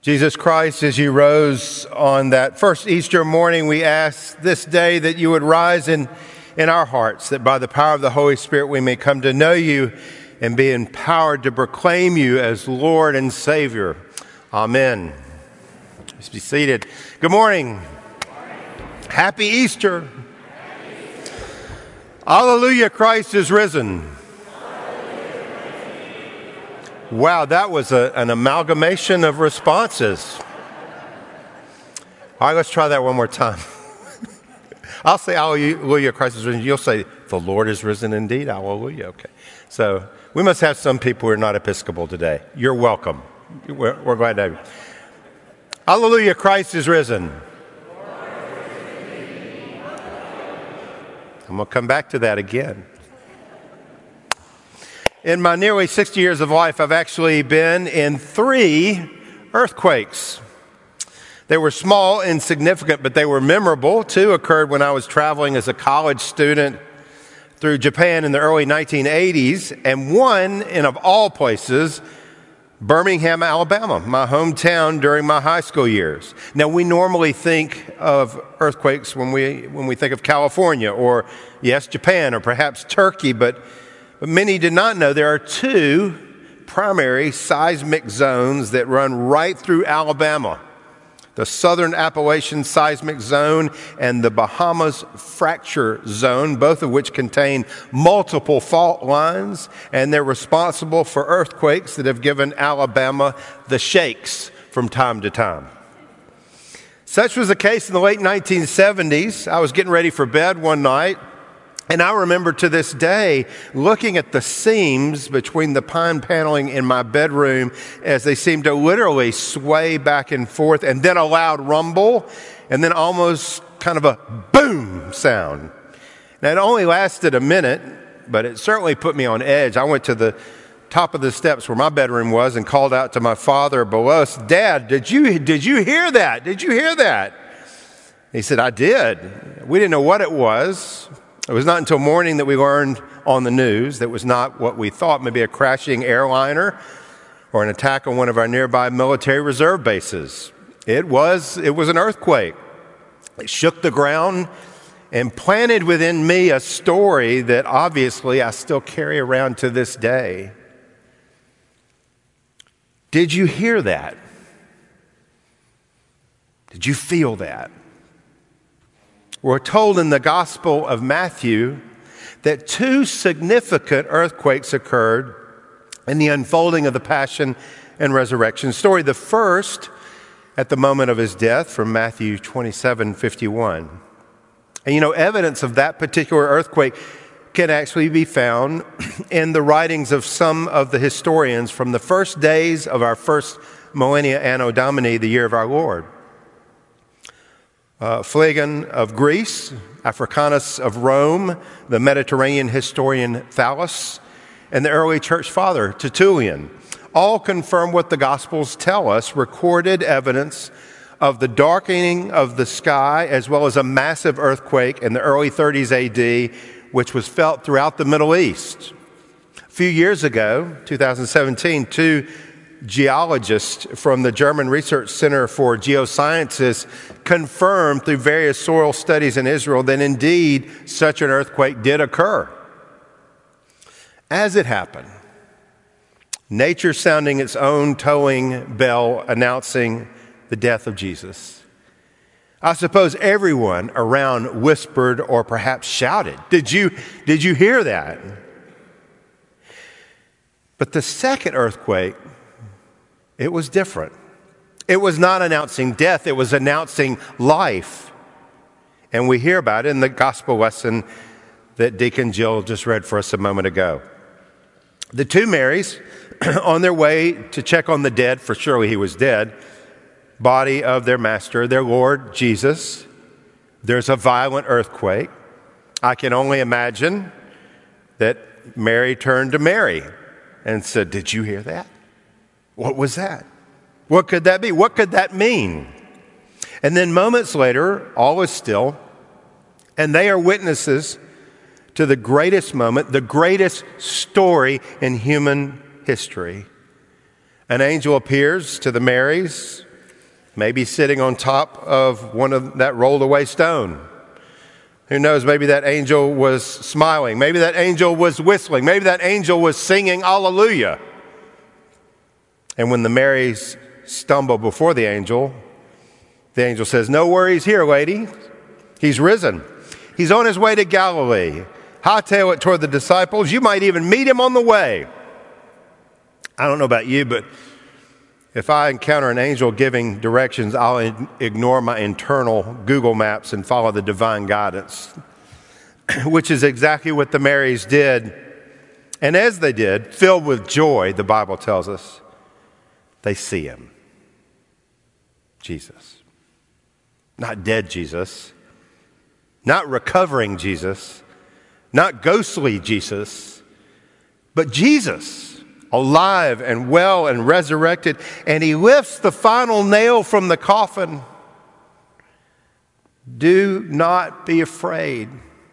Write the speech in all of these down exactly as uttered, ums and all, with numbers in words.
Jesus Christ, as you rose on that first Easter morning, we ask this day that you would rise in, in our hearts, that by the power of the Holy Spirit we may come to know you and be empowered to proclaim you as Lord and Savior. Amen. Let's be seated. Good morning. Good morning. Happy Easter. Happy Easter. Alleluia, Christ is risen. Wow, that was a, an amalgamation of responses. All right, let's try that one more time. I'll say, Alleluia, Christ is risen. You'll say, the Lord is risen indeed. Alleluia. Okay. So we must have some people who are not Episcopal today. You're welcome. We're, we're glad to have you. Alleluia, Christ is risen. I'm going to come back to that again. In my nearly sixty years of life, I've actually been in three earthquakes. They were small, insignificant, but they were memorable. Two occurred when I was traveling as a college student through Japan in the early nineteen eighties, and one, in of all places, Birmingham, Alabama, my hometown during my high school years. Now, we normally think of earthquakes when we when we think of California or, yes, Japan or perhaps Turkey, but But many did not know there are two primary seismic zones that run right through Alabama. The Southern Appalachian Seismic Zone and the Bahamas Fracture Zone, both of which contain multiple fault lines, and they're responsible for earthquakes that have given Alabama the shakes from time to time. Such was the case in the late nineteen seventies. I was getting ready for bed one night, and I remember to this day looking at the seams between the pine paneling in my bedroom as they seemed to literally sway back and forth, and then a loud rumble, and then almost kind of a boom sound. Now, it only lasted a minute, but it certainly put me on edge. I went to the top of the steps where my bedroom was and called out to my father below, "Dad, did you, did you hear that? Did you hear that?" He said, "I did." We didn't know what it was. It was not until morning that we learned on the news that was not what we thought, maybe a crashing airliner or an attack on one of our nearby military reserve bases. It was, it was an earthquake. It shook the ground and planted within me a story that obviously I still carry around to this day. Did you hear that? Did you feel that? We're told in the Gospel of Matthew that two significant earthquakes occurred in the unfolding of the Passion and Resurrection story. The first at the moment of his death, from Matthew twenty-seven fifty-one. And you know, evidence of that particular earthquake can actually be found in the writings of some of the historians from the first days of our first millennia Anno Domini, the year of our Lord. Uh, Phlegon of Greece, Africanus of Rome, the Mediterranean historian Thallus, and the early church father Tertullian all confirm what the Gospels tell us, recorded evidence of the darkening of the sky as well as a massive earthquake in the early thirties A D, which was felt throughout the Middle East. A few years ago, two thousand seventeen, two geologists from the German Research Center for Geosciences confirmed through various soil studies in Israel that indeed such an earthquake did occur. As it happened, nature sounding its own tolling bell announcing the death of Jesus. I suppose everyone around whispered or perhaps shouted, Did you, did you hear that? But the second earthquake, it was different. It was not announcing death, it was announcing life. And we hear about it in the gospel lesson that Deacon Jill just read for us a moment ago. The two Marys, on their way to check on the dead, for surely he was dead, body of their master, their Lord Jesus. There's a violent earthquake. I can only imagine that Mary turned to Mary and said, "Did you hear that? What was that? What could that be? What could that mean?" And then moments later, all is still, and they are witnesses to the greatest moment, the greatest story in human history. An angel appears to the Marys maybe sitting on top of one of that rolled away stone. Who knows, maybe that angel was smiling. Maybe that angel was whistling. Maybe that angel was singing Alleluia. And when the Marys stumble before the angel, the angel says, "No worries here, lady. He's risen. He's on his way to Galilee. Hightail it toward the disciples. You might even meet him on the way." I don't know about you, but if I encounter an angel giving directions, I'll in- ignore my internal Google Maps and follow the divine guidance, which is exactly what the Marys did. And as they did, filled with joy, the Bible tells us, they see him. Jesus. Not dead Jesus. Not recovering Jesus. Not ghostly Jesus. But Jesus. Alive and well and resurrected, and he lifts the final nail from the coffin. Do not be afraid.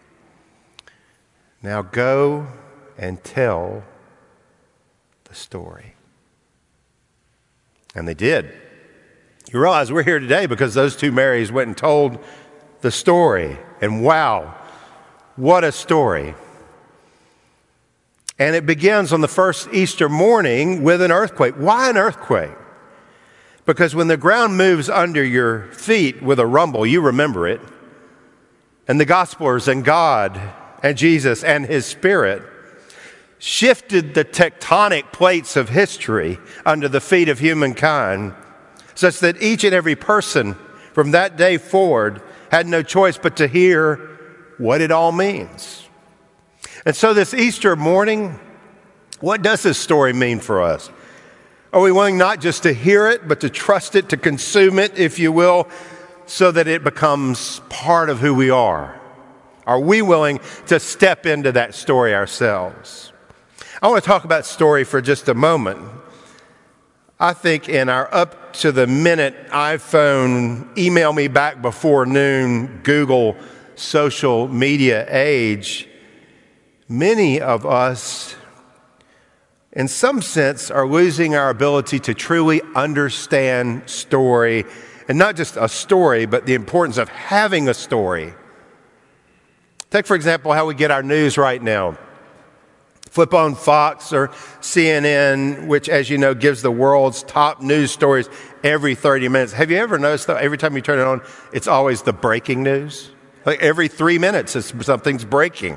Now go and tell the story. And they did. You realize we're here today because those two Marys went and told the story. And wow, what a story. And it begins on the first Easter morning with an earthquake. Why an earthquake? Because when the ground moves under your feet with a rumble, you remember it. And the Gospelers and God and Jesus and his Spirit shifted the tectonic plates of history under the feet of humankind, such that each and every person from that day forward had no choice but to hear what it all means. And so this Easter morning, what does this story mean for us? Are we willing not just to hear it, but to trust it, to consume it, if you will, so that it becomes part of who we are? Are we willing to step into that story ourselves? I want to talk about story for just a moment. I think in our up-to-the-minute iPhone, email me back before noon, Google social media age, many of us, in some sense, are losing our ability to truly understand story, and not just a story, but the importance of having a story. Take, for example, how we get our news right now. Flip on Fox or C N N, which, as you know, gives the world's top news stories every thirty minutes. Have you ever noticed, though, every time you turn it on, it's always the breaking news? Like every three minutes, it's, something's breaking.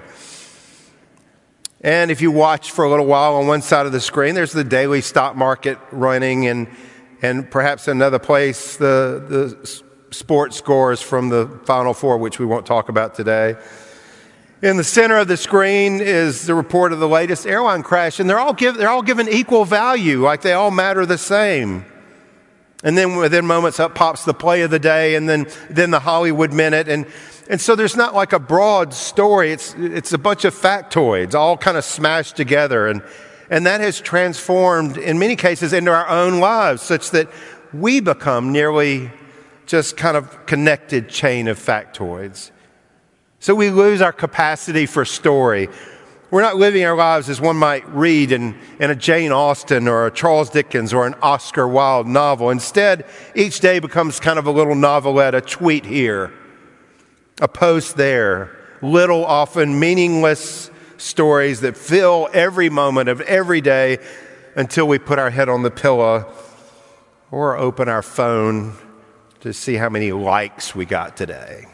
And if you watch for a little while on one side of the screen, there's the daily stock market running, and and perhaps another place, the, the sports scores from the Final Four, which we won't talk about today. In the center of the screen is the report of the latest airline crash, and they're all, give, they're all given equal value, like they all matter the same. And then within moments up pops the play of the day, and then, then the Hollywood Minute, and And so there's not like a broad story. It's it's a bunch of factoids all kind of smashed together. And, and that has transformed, in many cases, into our own lives, such that we become nearly just kind of connected chain of factoids. So we lose our capacity for story. We're not living our lives as one might read in, in a Jane Austen or a Charles Dickens or an Oscar Wilde novel. Instead, each day becomes kind of a little novelette, a tweet here, a post there, little, often meaningless stories that fill every moment of every day until we put our head on the pillow or open our phone to see how many likes we got today.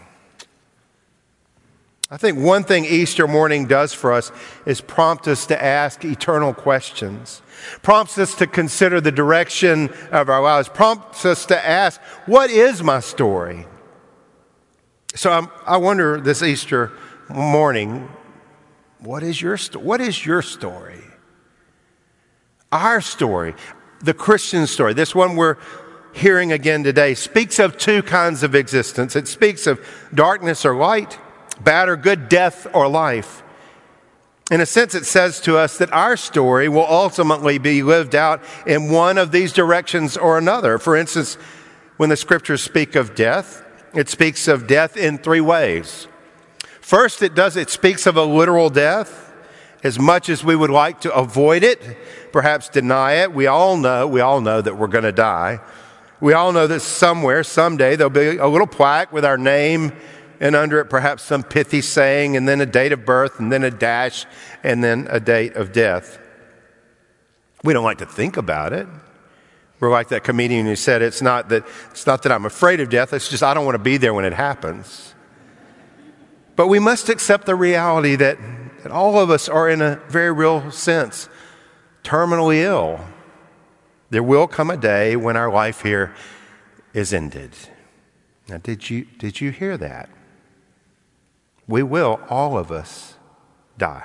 I think one thing Easter morning does for us is prompt us to ask eternal questions, prompts us to consider the direction of our lives, prompts us to ask, what is my story? So I'm, I wonder this Easter morning, what is your sto- what is your story? Our story, the Christian story, this one we're hearing again today, speaks of two kinds of existence. It speaks of darkness or light, bad or good, death or life. In a sense, it says to us that our story will ultimately be lived out in one of these directions or another. For instance, when the scriptures speak of death, it speaks of death in three ways. First, it does, it speaks of a literal death. As much as we would like to avoid it, perhaps deny it, we all know, we all know that we're going to die. We all know that somewhere, someday, there'll be a little plaque with our name, and under it perhaps some pithy saying, and then a date of birth, and then a dash, and then a date of death. We don't like to think about it. We're like that comedian who said, it's not that, it's not that I'm afraid of death, it's just I don't want to be there when it happens. But we must accept the reality that, that all of us are, in a very real sense, terminally ill. There will come a day when our life here is ended. Now, did you, did you hear that? We will, all of us, die.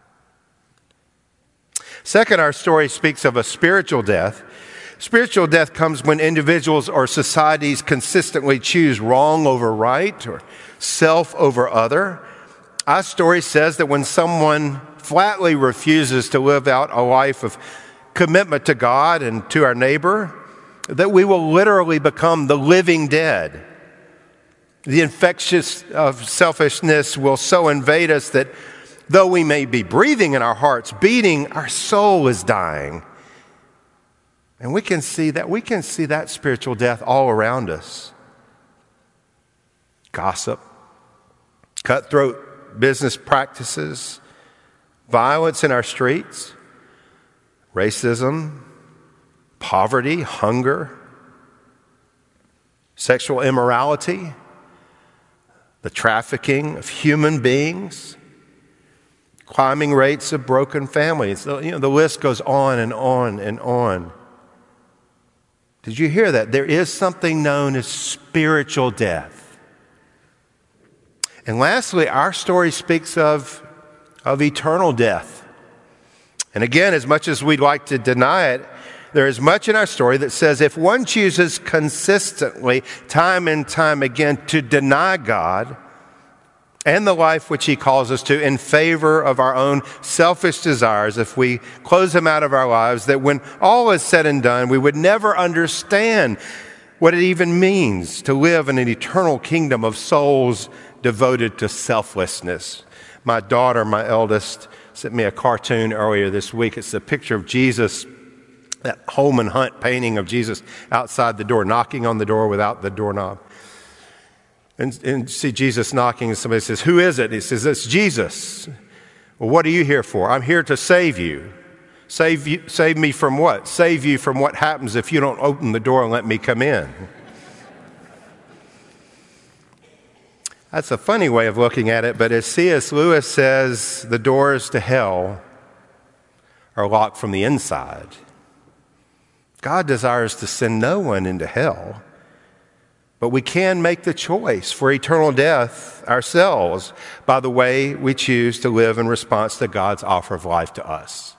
Second, our story speaks of a spiritual death. Spiritual death comes when individuals or societies consistently choose wrong over right or self over other. Our story says that when someone flatly refuses to live out a life of commitment to God and to our neighbor, that we will literally become the living dead. The infectious of selfishness will so invade us that though we may be breathing in our hearts, beating, our soul is dying. And we can see that, we can see that spiritual death all around us. Gossip, cutthroat business practices, violence in our streets, racism, poverty, hunger, sexual immorality, the trafficking of human beings, climbing rates of broken families. You know, the list goes on and on and on. Did you hear that? There is something known as spiritual death. And lastly, our story speaks of, of eternal death. And again, as much as we'd like to deny it, there is much in our story that says if one chooses consistently, time and time again, to deny God and the life which He calls us to in favor of our own selfish desires, if we close Him out of our lives, that when all is said and done, we would never understand what it even means to live in an eternal kingdom of souls devoted to selflessness. My daughter, my eldest, sent me a cartoon earlier this week. It's a picture of Jesus, that Holman Hunt painting of Jesus outside the door, knocking on the door without the doorknob. And, and see Jesus knocking, and somebody says, "Who is it?" And he says, "It's Jesus." "Well, what are you here for?" "I'm here to save you." Save you, save me from what? Save you from what happens if you don't open the door and let me come in. That's a funny way of looking at it, but as C S Lewis says, the doors to hell are locked from the inside. God desires to send no one into hell, but we can make the choice for eternal death ourselves by the way we choose to live in response to God's offer of life to us.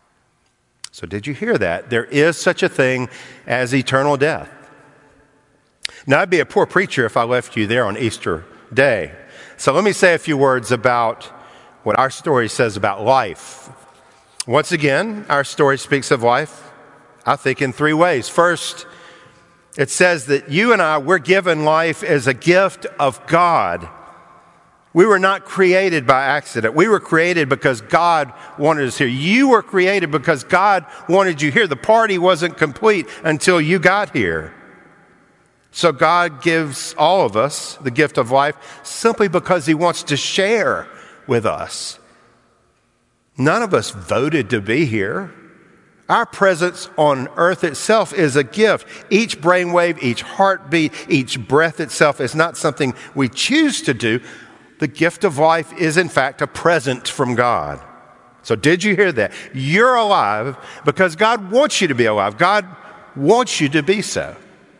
So did you hear that? There is such a thing as eternal death. Now, I'd be a poor preacher if I left you there on Easter Day. So let me say a few words about what our story says about life. Once again, our story speaks of life, I think, in three ways. First, it says that you and I, we're given life as a gift of God. We were not created by accident. We were created because God wanted us here. You were created because God wanted you here. The party wasn't complete until you got here. So God gives all of us the gift of life simply because He wants to share with us. None of us voted to be here. Our presence on earth itself is a gift. Each brainwave, each heartbeat, each breath itself is not something we choose to do. The gift of life is, in fact, a present from God. So did you hear that? You're alive because God wants you to be alive. God wants you to be so.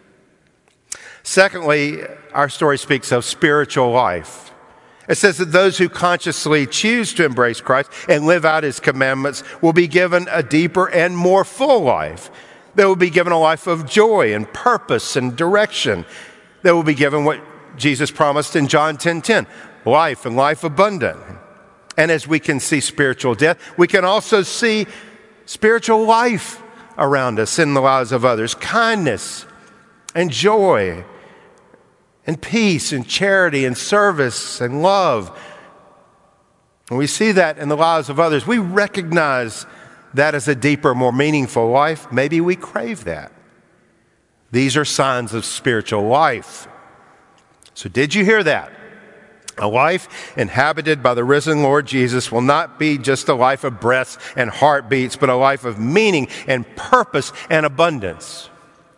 Secondly, our story speaks of spiritual life. It says that those who consciously choose to embrace Christ and live out His commandments will be given a deeper and more full life. They will be given a life of joy and purpose and direction. They will be given what Jesus promised in John ten ten, life and life abundant. And as we can see spiritual death, we can also see spiritual life around us in the lives of others. Kindness and joy and peace and charity and service and love. When we see that in the lives of others, we recognize that as a deeper, more meaningful life. Maybe we crave that. These are signs of spiritual life. So did you hear that? A life inhabited by the risen Lord Jesus will not be just a life of breaths and heartbeats, but a life of meaning and purpose and abundance.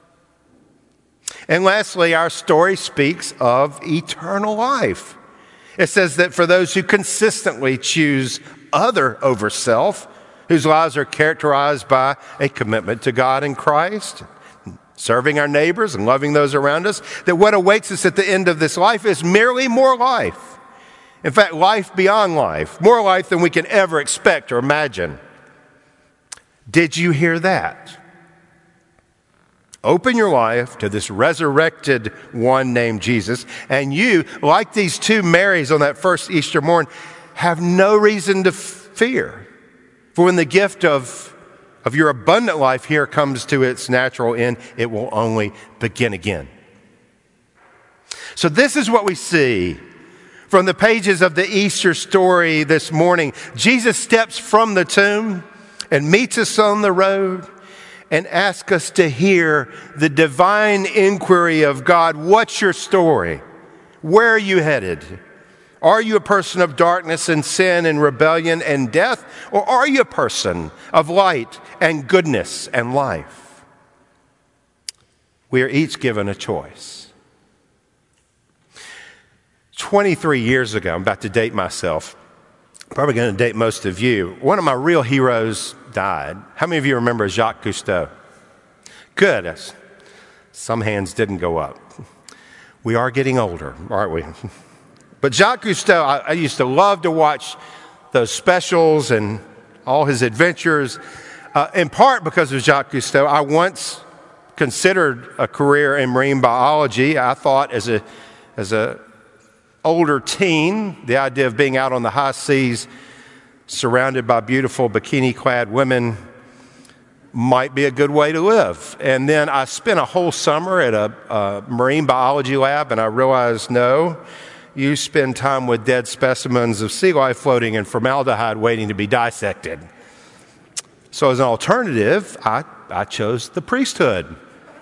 And lastly, our story speaks of eternal life. It says that for those who consistently choose other over self, whose lives are characterized by a commitment to God and Christ, serving our neighbors and loving those around us, that what awaits us at the end of this life is merely more life. In fact, life beyond life, more life than we can ever expect or imagine. Did you hear that? Open your life to this resurrected one named Jesus, and you, like these two Marys on that first Easter morn, have no reason to fear. For when the gift of, of your abundant life here comes to its natural end, it will only begin again. So this is what we see from the pages of the Easter story this morning. Jesus steps from the tomb and meets us on the road and asks us to hear the divine inquiry of God. What's your story? Where are you headed? Are you a person of darkness and sin and rebellion and death? Or are you a person of light and goodness and life? We are each given a choice. twenty-three years ago, I'm about to date myself, probably going to date most of you, one of my real heroes died. How many of you remember Jacques Cousteau? Good. Some hands didn't go up. We are getting older, aren't we? But Jacques Cousteau, I, I used to love to watch those specials and all his adventures, uh, in part because of Jacques Cousteau. I once considered a career in marine biology. I thought as a as a older teen, the idea of being out on the high seas surrounded by beautiful bikini-clad women might be a good way to live. And then I spent a whole summer at a, a marine biology lab, and I realized, no, you spend time with dead specimens of sea life floating in formaldehyde waiting to be dissected. So as an alternative, I, I chose the priesthood.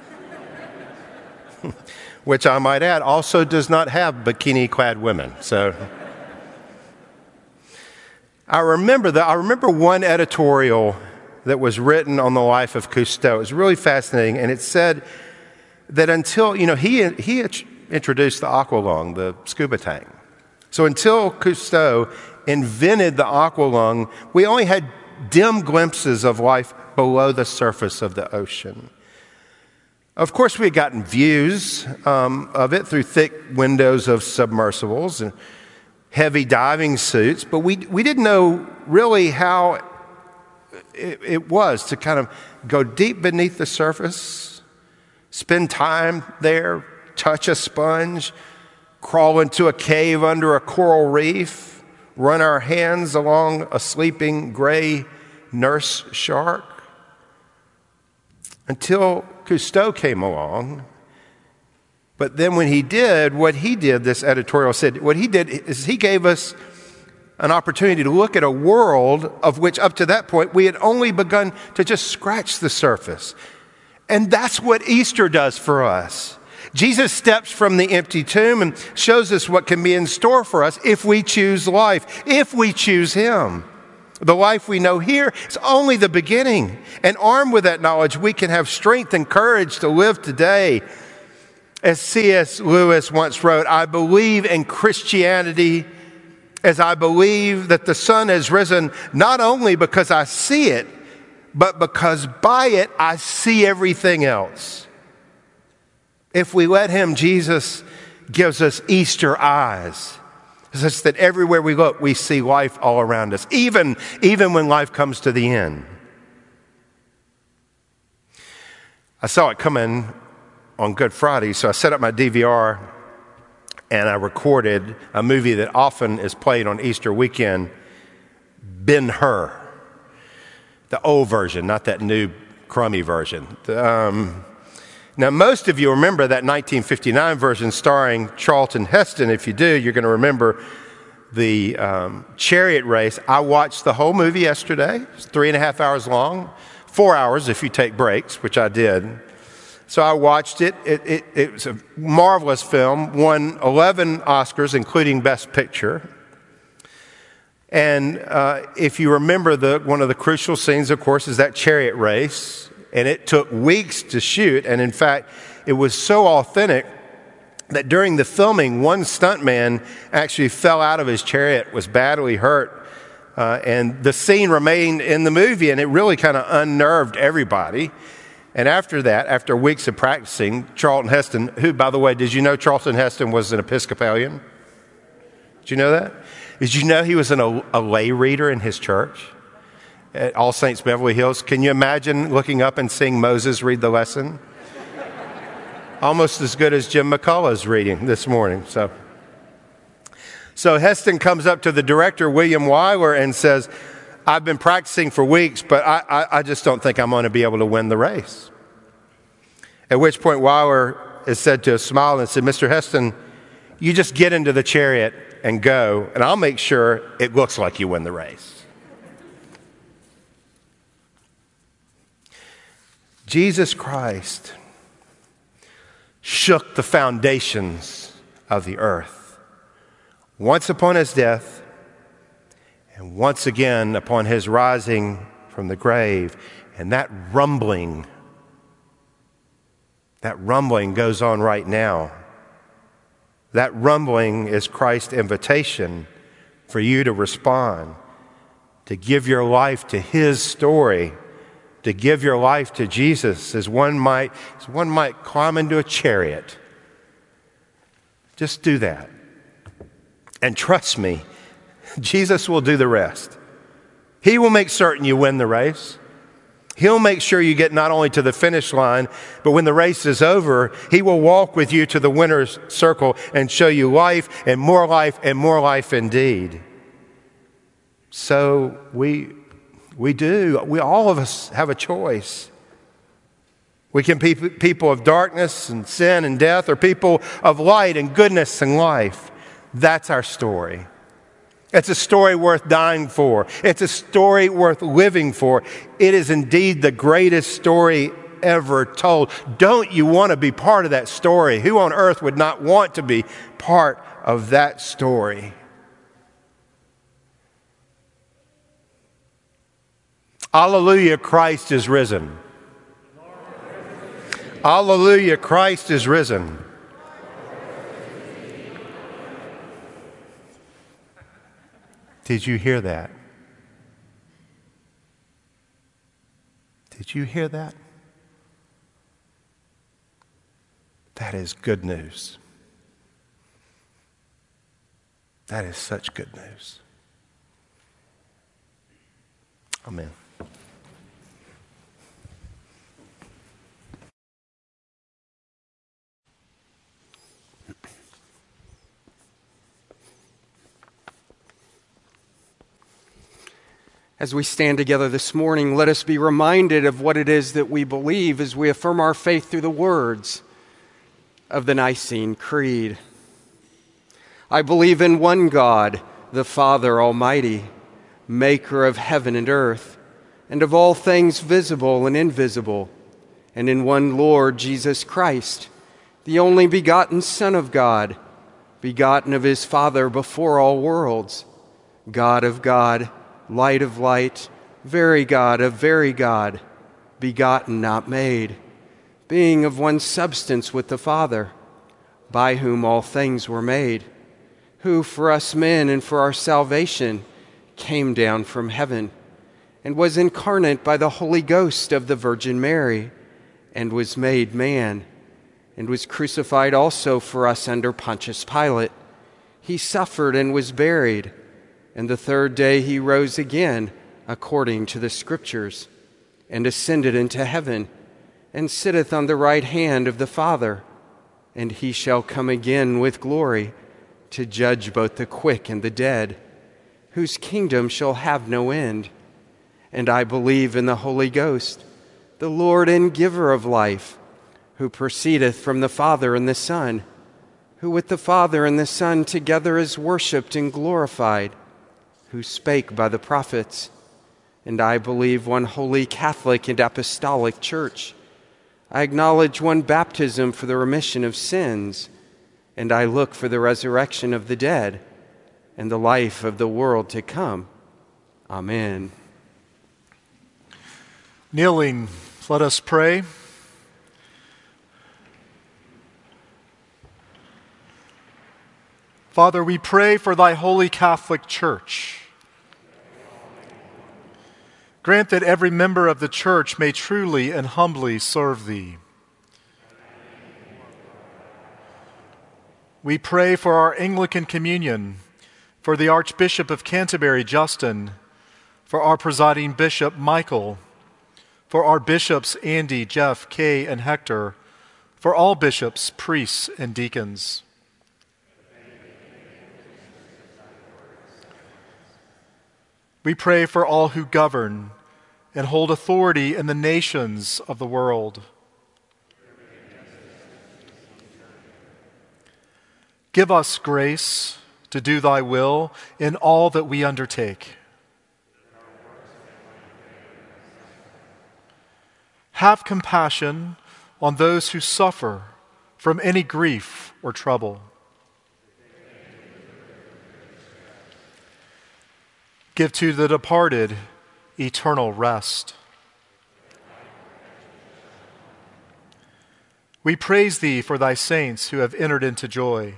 Which I might add also does not have bikini-clad women. So I remember that. I remember one editorial that was written on the life of Cousteau. It was really fascinating, and it said that until, you know, he he introduced the aqualung, the scuba tank. So until Cousteau invented the aqualung, we only had dim glimpses of life below the surface of the ocean. Of course, we had gotten views um, of it through thick windows of submersibles and heavy diving suits, but we we didn't know really how it, it was to kind of go deep beneath the surface, spend time there, touch a sponge, crawl into a cave under a coral reef, run our hands along a sleeping gray nurse shark. Until Cousteau came along. But then when he did, what he did, this editorial said, what he did is he gave us an opportunity to look at a world of which up to that point we had only begun to just scratch the surface. And that's what Easter does for us. Jesus steps from the empty tomb and shows us what can be in store for us if we choose life, if we choose him. The life we know here is only the beginning. And armed with that knowledge, we can have strength and courage to live today. As C S Lewis once wrote, I believe in Christianity as I believe that the sun has risen not only because I see it, but because by it I see everything else. If we let him, Jesus gives us Easter eyes. Such that everywhere we look, we see life all around us, even, even when life comes to the end. I saw it coming on Good Friday, so I set up my D V R and I recorded a movie that often is played on Easter weekend, Ben-Hur. The old version, not that new crummy version. Um, now, most of you remember that nineteen fifty-nine version starring Charlton Heston. If you do, you're going to remember the um, chariot race. I watched the whole movie yesterday. It's three and a half hours long, four hours if you take breaks, which I did. So I watched it. It, it. it was a marvelous film, won eleven Oscars, including Best Picture. And uh, if you remember, the one of the crucial scenes, of course, is that chariot race. And it took weeks to shoot. And in fact, it was so authentic that during the filming, one stuntman actually fell out of his chariot, was badly hurt. Uh, and the scene remained in the movie, and it really kind of unnerved everybody. And after that, after weeks of practicing, Charlton Heston, who, by the way, did you know Charlton Heston was an Episcopalian? Did you know that? Did you know he was an, a, a lay reader in his church at All Saints Beverly Hills? Can you imagine looking up and seeing Moses read the lesson? Almost as good as Jim McCullough's reading this morning. So, so Heston comes up to the director, William Wyler, and says, I've been practicing for weeks, but I, I, I just don't think I'm going to be able to win the race. At which point Wyler is said to have smiled and said, Mister Heston, you just get into the chariot and go, and I'll make sure it looks like you win the race. Jesus Christ shook the foundations of the earth once upon his death, and once again upon his rising from the grave. And that rumbling, that rumbling goes on right now. That rumbling is Christ's invitation for you to respond, to give your life to his story, to give your life to Jesus, as one might, as one might climb into a chariot. Just do that. And trust me, Jesus will do the rest. He will make certain you win the race. He'll make sure you get not only to the finish line, but when the race is over, he will walk with you to the winner's circle and show you life and more life and more life indeed. So we, we do. We, all of us have a choice. We can be people of darkness and sin and death, or people of light and goodness and life. That's our story. It's a story worth dying for. It's a story worth living for. It is indeed the greatest story ever told. Don't you want to be part of that story? Who on earth would not want to be part of that story? Alleluia, Christ is risen. Alleluia, Christ is risen. Did you hear that? Did you hear that? That is good news. That is such good news. Amen. As we stand together this morning, let us be reminded of what it is that we believe as we affirm our faith through the words of the Nicene Creed. I believe in one God, the Father Almighty, maker of heaven and earth, and of all things visible and invisible, and in one Lord Jesus Christ, the only begotten Son of God, begotten of his Father before all worlds, God of God, light of light, very God of very God, begotten, not made, being of one substance with the Father, by whom all things were made, who for us men and for our salvation came down from heaven, and was incarnate by the Holy Ghost of the Virgin Mary, and was made man, and was crucified also for us under Pontius Pilate. He suffered and was buried, and the third day he rose again, according to the Scriptures, and ascended into heaven, and sitteth on the right hand of the Father. And he shall come again with glory, to judge both the quick and the dead, whose kingdom shall have no end. And I believe in the Holy Ghost, the Lord and giver of life, who proceedeth from the Father and the Son, who with the Father and the Son together is worshipped and glorified, who spake by the prophets. And I believe one holy Catholic and apostolic church. I acknowledge one baptism for the remission of sins, and I look for the resurrection of the dead and the life of the world to come. Amen. Kneeling, let us pray. Father, we pray for thy holy Catholic Church. Grant that every member of the church may truly and humbly serve thee. We pray for our Anglican communion, for the Archbishop of Canterbury, Justin, for our presiding bishop, Michael, for our bishops, Andy, Jeff, Kay, and Hector, for all bishops, priests, and deacons. We pray for all who govern and hold authority in the nations of the world. Give us grace to do thy will in all that we undertake. Have compassion on those who suffer from any grief or trouble. Give to the departed eternal rest. We praise thee for thy saints who have entered into joy.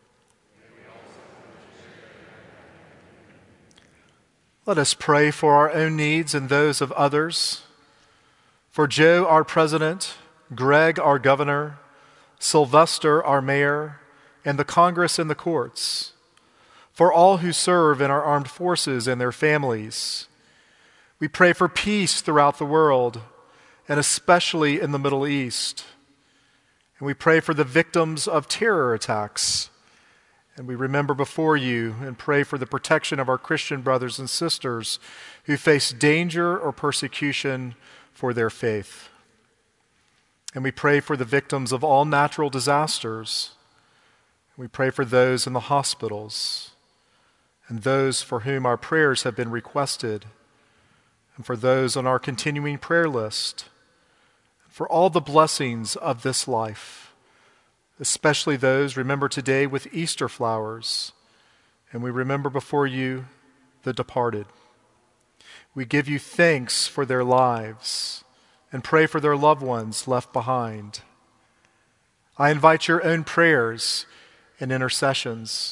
Let us pray for our own needs and those of others. For Joe, our president, Greg, our governor, Sylvester, our mayor, and the Congress and the courts. For all who serve in our armed forces and their families. We pray for peace throughout the world, and especially in the Middle East. And we pray for the victims of terror attacks. And we remember before you and pray for the protection of our Christian brothers and sisters who face danger or persecution for their faith. And we pray for the victims of all natural disasters. We pray for those in the hospitals and those for whom our prayers have been requested, and for those on our continuing prayer list, for all the blessings of this life, especially those, remember today, with Easter flowers, and we remember before you the departed. We give you thanks for their lives and pray for their loved ones left behind. I invite your own prayers and intercessions.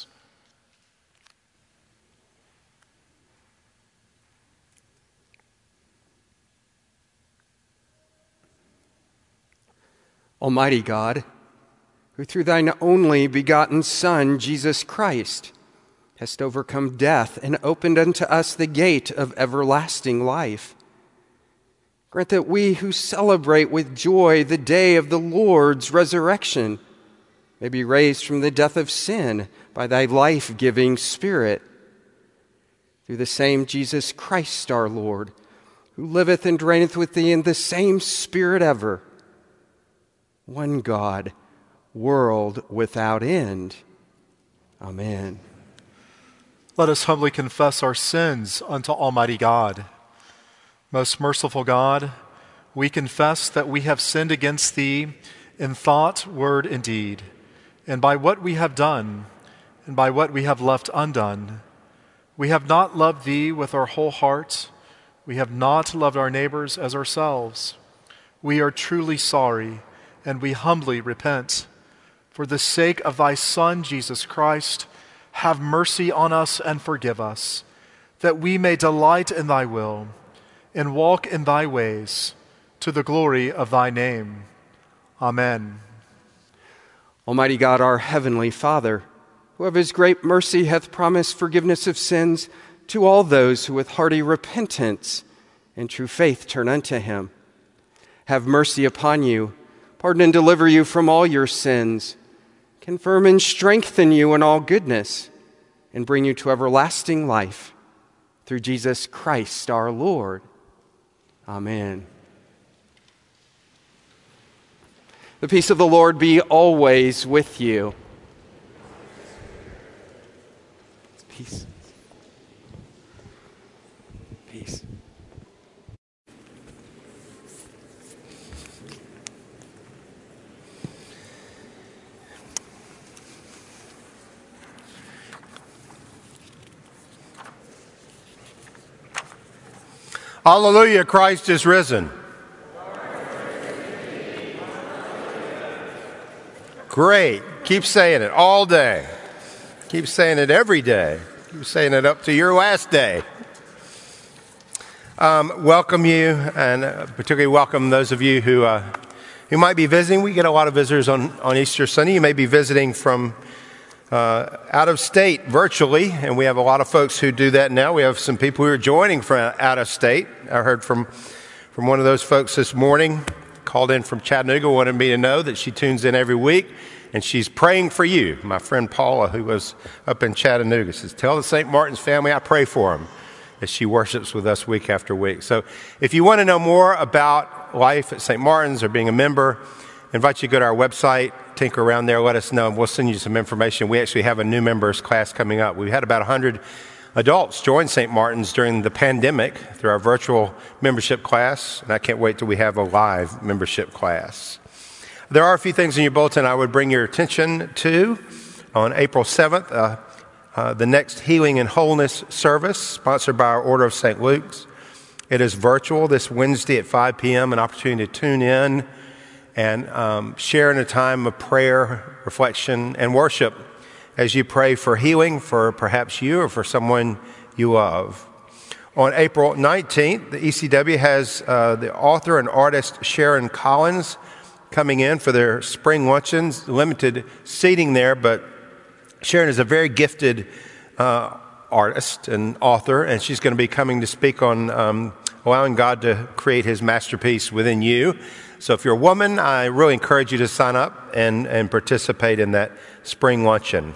Almighty God, who through thine only begotten Son, Jesus Christ, hast overcome death and opened unto us the gate of everlasting life, grant that we who celebrate with joy the day of the Lord's resurrection may be raised from the death of sin by thy life-giving Spirit. Through the same Jesus Christ our Lord, who liveth and reigneth with thee in the same Spirit ever, one God, world without end. Amen. Let us humbly confess our sins unto Almighty God. Most merciful God, we confess that we have sinned against thee in thought, word, and deed, and by what we have done, and by what we have left undone. We have not loved thee with our whole heart. We have not loved our neighbors as ourselves. We are truly sorry, and we humbly repent. For the sake of thy Son, Jesus Christ, have mercy on us and forgive us, that we may delight in thy will and walk in thy ways to the glory of thy name. Amen. Almighty God, our heavenly Father, who of his great mercy hath promised forgiveness of sins to all those who with hearty repentance and true faith turn unto him, have mercy upon you, pardon and deliver you from all your sins, confirm and strengthen you in all goodness, and bring you to everlasting life, through Jesus Christ our Lord. Amen. The peace of the Lord be always with you. Peace. Peace. Hallelujah, Christ is risen. Great. Keep saying it all day. Keep saying it every day. Keep saying it up to your last day. Um, welcome you, and particularly welcome those of you who uh, who might be visiting. We get a lot of visitors on, on Easter Sunday. You may be visiting from uh, out of state virtually, and we have a lot of folks who do that now. We have some people who are joining from out of state. I heard from, from one of those folks this morning, called in from Chattanooga, wanted me to know that she tunes in every week, and she's praying for you. My friend Paula, who was up in Chattanooga, says, tell the Saint Martin's family I pray for them, as she worships with us week after week. So if you want to know more about life at Saint Martin's or being a member, I invite you to go to our website, tinker around there, let us know, and we'll send you some information. We actually have a new members class coming up. We had about one hundred adults join Saint Martin's during the pandemic through our virtual membership class, and I can't wait till we have a live membership class. There are a few things in your bulletin I would bring your attention to. On April seventh, uh, uh, the next Healing and Wholeness service, sponsored by our Order of Saint Luke's. It is virtual this Wednesday at five p.m., an opportunity to tune in and um, share in a time of prayer, reflection, and worship as you pray for healing for perhaps you or for someone you love. On April nineteenth, the E C W has uh, the author and artist Sharon Collins coming in for their spring luncheons. Limited seating there, but Sharon is a very gifted uh, artist and author, and she's going to be coming to speak on um, allowing God to create his masterpiece within you. So if you're a woman, I really encourage you to sign up and, and participate in that spring luncheon.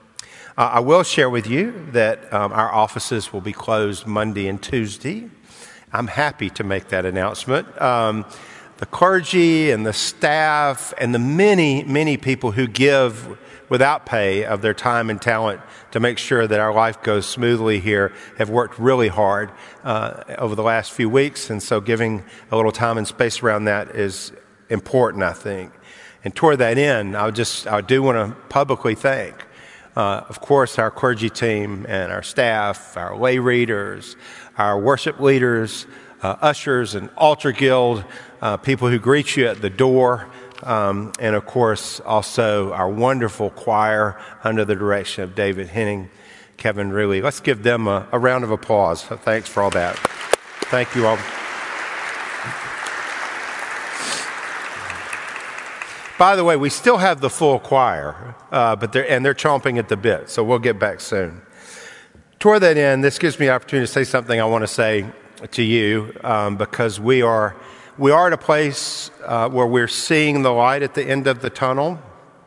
Uh, I will share with you that um, our offices will be closed Monday and Tuesday. I'm happy to make that announcement. Um, the clergy and the staff and the many, many people who give without pay of their time and talent to make sure that our life goes smoothly here have worked really hard uh, over the last few weeks, and so giving a little time and space around that is important, I think. And toward that end, I just I do want to publicly thank, uh, of course, our clergy team and our staff, our lay readers, our worship leaders, uh, ushers and altar guild, uh, people who greet you at the door. Um, and of course, also our wonderful choir under the direction of David Henning, Kevin Ruley. Let's give them a, a round of applause. So thanks for all that. Thank you all. By the way, we still have the full choir, uh, but they're and they're chomping at the bit, so we'll get back soon. Toward that end, this gives me the opportunity to say something I want to say to you, um, because we are. We are at a place uh, where we're seeing the light at the end of the tunnel,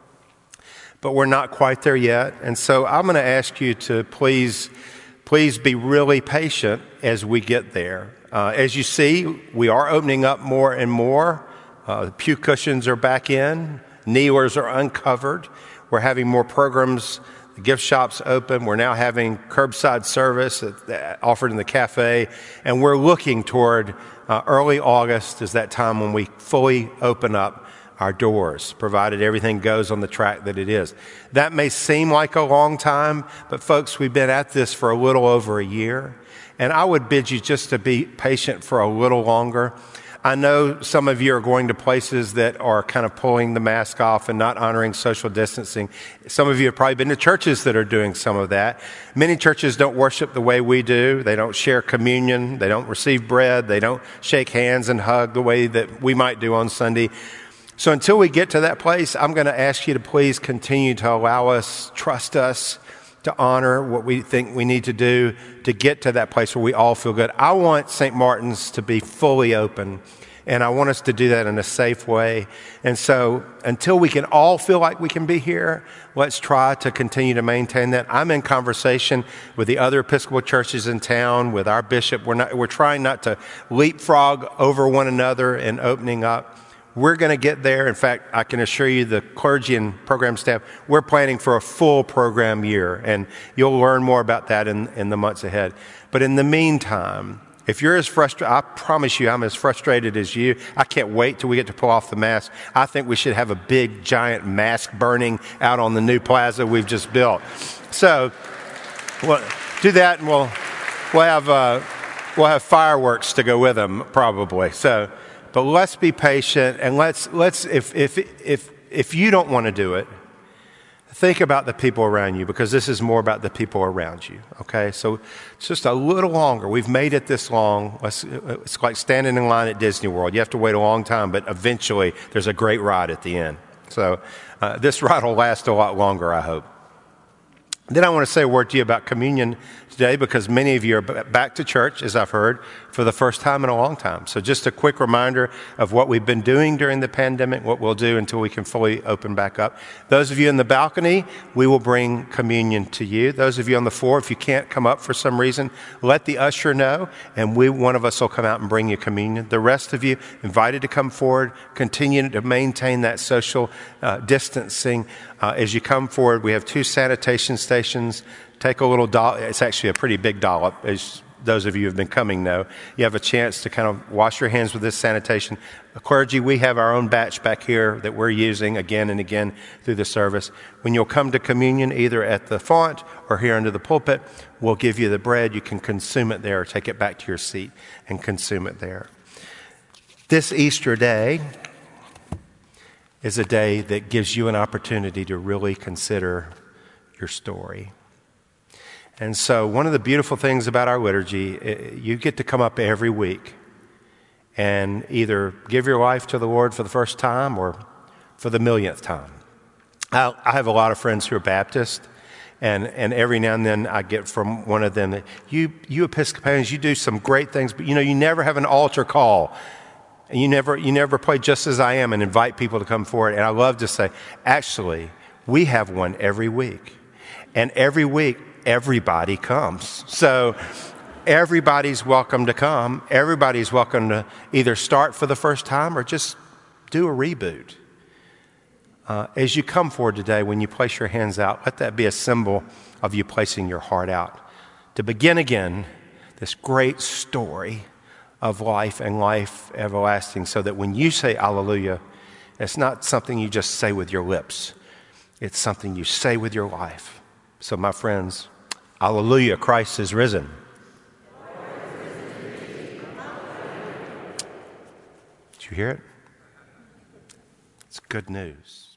but we're not quite there yet. And so I'm going to ask you to please, please be really patient as we get there. Uh, as you see, we are opening up more and more. Uh, the pew cushions are back in. Kneelers are uncovered. We're having more programs. The gift shop's open. We're now having curbside service offered in the cafe. And we're looking toward Uh, early August is that time when we fully open up our doors, provided everything goes on the track that it is. That may seem like a long time, but folks, we've been at this for a little over a year, and I would bid you just to be patient for a little longer. I know some of you are going to places that are kind of pulling the mask off and not honoring social distancing. Some of you have probably been to churches that are doing some of that. Many churches don't worship the way we do. They don't share communion. They don't receive bread. They don't shake hands and hug the way that we might do on Sunday. So until we get to that place, I'm going to ask you to please continue to allow us, trust us, to honor what we think we need to do to get to that place where we all feel good. I want Saint Martin's to be fully open, and I want us to do that in a safe way. And so until we can all feel like we can be here, let's try to continue to maintain that. I'm in conversation with the other Episcopal churches in town, with our bishop. We're not, we're trying not to leapfrog over one another in opening up. We're going to get there. In fact, I can assure you, the clergy and program staff, we're planning for a full program year, and you'll learn more about that in, in the months ahead. But in the meantime, if you're as frustrated, I promise you I'm as frustrated as you. I can't wait till we get to pull off the mask. I think we should have a big, giant mask burning out on the new plaza we've just built. So we'll do that, and we'll, we'll have... Uh, we'll have fireworks to go with them, probably. So, but let's be patient, and let's let's if if if if you don't want to do it, think about the people around you, because this is more about the people around you. Okay, so it's just a little longer. We've made it this long. Let's, it's like standing in line at Disney World. You have to wait a long time, but eventually there's a great ride at the end. So uh, this ride will last a lot longer, I hope. Then I want to say a word to you about communion today, because many of you are back to church, as I've heard, for the first time in a long time. So just a quick reminder of what we've been doing during the pandemic, what we'll do until we can fully open back up. Those of you in the balcony, we will bring communion to you. Those of you on the floor, if you can't come up for some reason, let the usher know, and we, one of us will come out and bring you communion. The rest of you, invited to come forward, continue to maintain that social uh, distancing. Uh, as you come forward, we have two sanitation stations. Take a little dollop. It's actually a pretty big dollop, as those of you who have been coming know. You have a chance to kind of wash your hands with this sanitation. The clergy, we have our own batch back here that we're using again and again through the service. When you'll come to communion, either at the font or here under the pulpit, we'll give you the bread. You can consume it there, or take it back to your seat and consume it there. This Easter day is a day that gives you an opportunity to really consider your story. And so one of the beautiful things about our liturgy, you get to come up every week and either give your life to the Lord for the first time or for the millionth time. I, I have a lot of friends who are Baptist, and, and every now and then I get from one of them that, you, you Episcopalians, you do some great things, but you know, you never have an altar call. And you never, you never play Just As I Am and invite people to come forward. And I love to say, actually, we have one every week. And every week, everybody comes. So everybody's welcome to come. Everybody's welcome to either start for the first time or just do a reboot. Uh, as you come forward today, when you place your hands out, let that be a symbol of you placing your heart out to begin again this great story of life and life everlasting, so that when you say Alleluia, it's not something you just say with your lips. It's something you say with your life. So my friends, Alleluia, Christ is risen. Did you hear it? It's good news.